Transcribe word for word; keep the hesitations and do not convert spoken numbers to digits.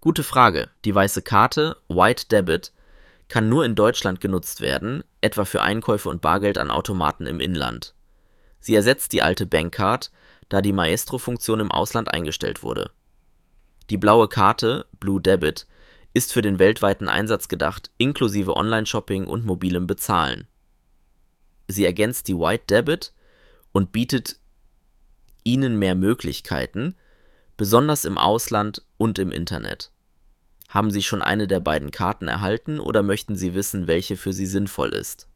Gute Frage. Die weiße Karte, White Debit, kann nur in Deutschland genutzt werden, etwa für Einkäufe und Bargeld an Automaten im Inland. Sie ersetzt die alte Bankcard, da die Maestro-Funktion im Ausland eingestellt wurde. Die blaue Karte, Blue Debit, ist für den weltweiten Einsatz gedacht, inklusive Online-Shopping und mobilem Bezahlen. Sie ergänzt die White Debit und bietet Ihnen mehr Möglichkeiten, besonders im Ausland und im Internet. Haben Sie schon eine der beiden Karten erhalten oder möchten Sie wissen, welche für Sie sinnvoll ist?